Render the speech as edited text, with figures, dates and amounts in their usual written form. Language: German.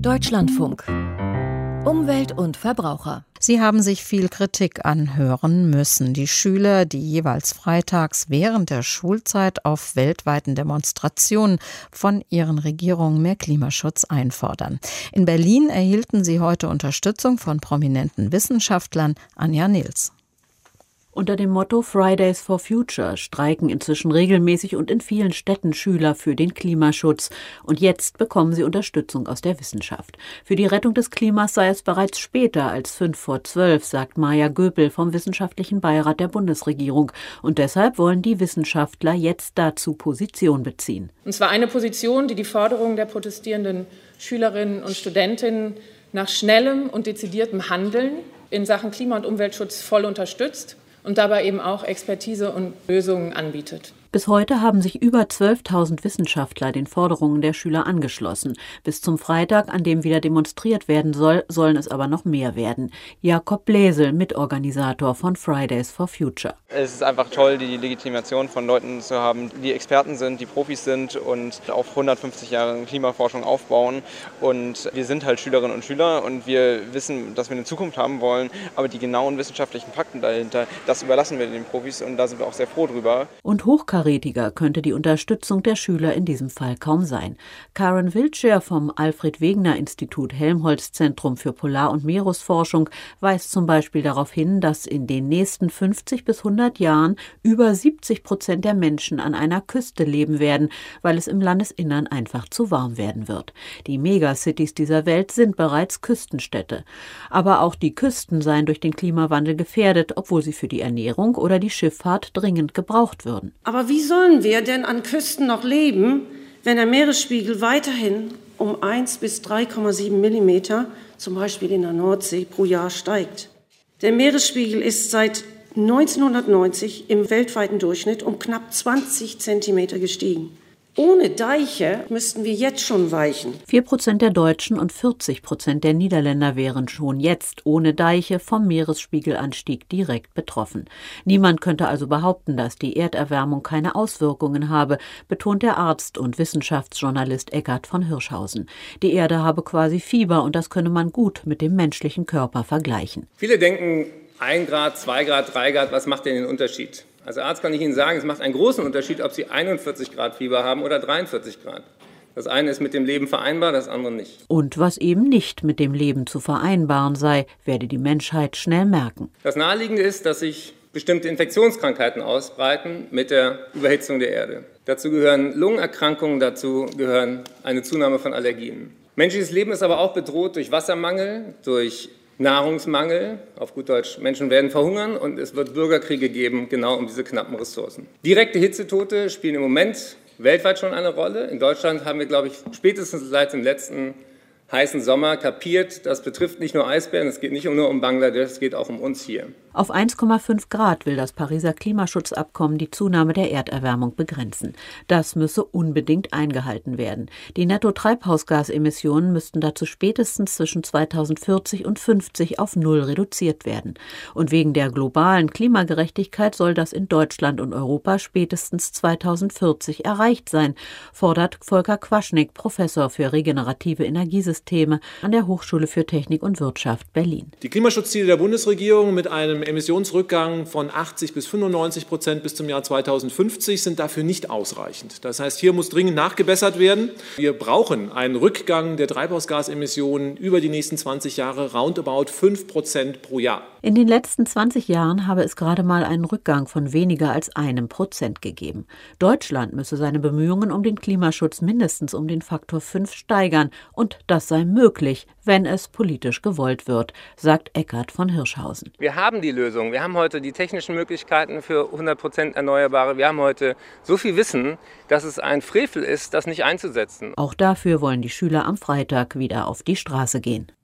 Deutschlandfunk. Umwelt und Verbraucher. Sie haben sich viel Kritik anhören müssen. Die Schüler, die jeweils freitags während der Schulzeit auf weltweiten Demonstrationen von ihren Regierungen mehr Klimaschutz einfordern. In Berlin erhielten sie heute Unterstützung von prominenten Wissenschaftlern. Anja Nils. Unter dem Motto Fridays for Future streiken inzwischen regelmäßig und in vielen Städten Schüler für den Klimaschutz. Und jetzt bekommen sie Unterstützung aus der Wissenschaft. Für die Rettung des Klimas sei es bereits später als 11:55, sagt Maja Göpel vom Wissenschaftlichen Beirat der Bundesregierung. Und deshalb wollen die Wissenschaftler jetzt dazu Position beziehen. Und zwar eine Position, die die Forderungen der protestierenden Schülerinnen und Studentinnen nach schnellem und dezidiertem Handeln in Sachen Klima- und Umweltschutz voll unterstützt und dabei eben auch Expertise und Lösungen anbietet. Bis heute haben sich über 12.000 Wissenschaftler den Forderungen der Schüler angeschlossen. Bis zum Freitag, an dem wieder demonstriert werden soll, sollen es aber noch mehr werden. Jakob Bläsel, Mitorganisator von Fridays for Future. Es ist einfach toll, die Legitimation von Leuten zu haben, die Experten sind, die Profis sind und auf 150 Jahre Klimaforschung aufbauen. Und wir sind halt Schülerinnen und Schüler und wir wissen, dass wir eine Zukunft haben wollen. Aber die genauen wissenschaftlichen Fakten dahinter, das überlassen wir den Profis und da sind wir auch sehr froh drüber. Und hochkarätiger könnte die Unterstützung der Schüler in diesem Fall kaum sein. Karen Wiltshire vom Alfred-Wegener-Institut Helmholtz-Zentrum für Polar- und Meeresforschung weist zum Beispiel darauf hin, dass in den nächsten 50 bis 100 Jahren über 70% der Menschen an einer Küste leben werden, weil es im Landesinnern einfach zu warm werden wird. Die Megacities dieser Welt sind bereits Küstenstädte. Aber auch die Küsten seien durch den Klimawandel gefährdet, obwohl sie für die Ernährung oder die Schifffahrt dringend gebraucht würden. Aber wie sollen wir denn an Küsten noch leben, wenn der Meeresspiegel weiterhin um 1 bis 3,7 Millimeter, zum Beispiel in der Nordsee, pro Jahr steigt? Der Meeresspiegel ist seit 1990 im weltweiten Durchschnitt um knapp 20 Zentimeter gestiegen. Ohne Deiche müssten wir jetzt schon weichen. 4% der Deutschen und 40% der Niederländer wären schon jetzt ohne Deiche vom Meeresspiegelanstieg direkt betroffen. Niemand könnte also behaupten, dass die Erderwärmung keine Auswirkungen habe, betont der Arzt und Wissenschaftsjournalist Eckart von Hirschhausen. Die Erde habe quasi Fieber und das könne man gut mit dem menschlichen Körper vergleichen. Viele denken, 1 Grad, 2 Grad, 3 Grad, was macht denn den Unterschied? Als Arzt kann ich Ihnen sagen, es macht einen großen Unterschied, ob Sie 41 Grad Fieber haben oder 43 Grad. Das eine ist mit dem Leben vereinbar, das andere nicht. Und was eben nicht mit dem Leben zu vereinbaren sei, werde die Menschheit schnell merken. Das Naheliegende ist, dass sich bestimmte Infektionskrankheiten ausbreiten mit der Überhitzung der Erde. Dazu gehören Lungenerkrankungen, dazu gehören eine Zunahme von Allergien. Menschliches Leben ist aber auch bedroht durch Wassermangel, durch Nahrungsmangel, auf gut Deutsch, Menschen werden verhungern und es wird Bürgerkriege geben, genau um diese knappen Ressourcen. Direkte Hitzetote spielen im Moment weltweit schon eine Rolle. In Deutschland haben wir, glaube ich, spätestens seit dem letzten heißen Sommer kapiert, das betrifft nicht nur Eisbären, es geht nicht nur um Bangladesch, es geht auch um uns hier. Auf 1,5 Grad will das Pariser Klimaschutzabkommen die Zunahme der Erderwärmung begrenzen. Das müsse unbedingt eingehalten werden. Die Netto-Treibhausgasemissionen müssten dazu spätestens zwischen 2040 und 50 auf 0 reduziert werden. Und wegen der globalen Klimagerechtigkeit soll das in Deutschland und Europa spätestens 2040 erreicht sein, fordert Volker Quaschnik, Professor für regenerative Energiesysteme an der Hochschule für Technik und Wirtschaft Berlin. Die Klimaschutzziele der Bundesregierung mit einem Emissionsrückgang von 80 bis 95% bis zum Jahr 2050 sind dafür nicht ausreichend. Das heißt, hier muss dringend nachgebessert werden. Wir brauchen einen Rückgang der Treibhausgasemissionen über die nächsten 20 Jahre, roundabout 5% pro Jahr. In den letzten 20 Jahren habe es gerade mal einen Rückgang von weniger als 1% gegeben. Deutschland müsse seine Bemühungen um den Klimaschutz mindestens um den Faktor 5 steigern. Und das sei möglich, wenn es politisch gewollt wird, sagt Eckart von Hirschhausen. Wir haben die Lösung. Wir haben heute die technischen Möglichkeiten für 100% Erneuerbare. Wir haben heute so viel Wissen, dass es ein Frevel ist, das nicht einzusetzen. Auch dafür wollen die Schüler am Freitag wieder auf die Straße gehen.